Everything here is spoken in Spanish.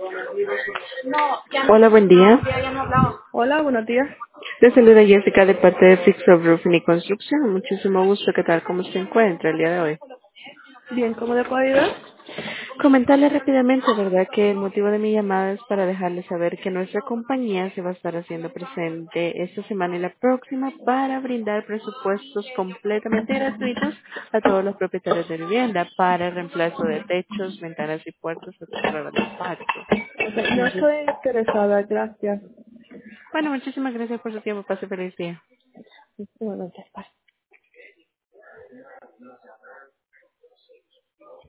Hola, buen día. Hola, buenos días. Les saluda Jessica de parte de Fix of Roofing y Construcción. Muchísimo gusto. ¿Qué tal? ¿Cómo se encuentra el día de hoy? Bien, ¿cómo le puedo ayudar? Comentarle rápidamente, ¿verdad? Que el motivo de mi llamada es para dejarle saber que nuestra compañía se va a estar haciendo presente esta semana y la próxima para brindar presupuestos completamente gratuitos a todos los propietarios de vivienda para el reemplazo de techos, ventanas y puertas a temporada de impacto. Ok, no No sé. estoy interesada, gracias. Bueno, muchísimas gracias por su tiempo. Pase feliz día. Buenas noches.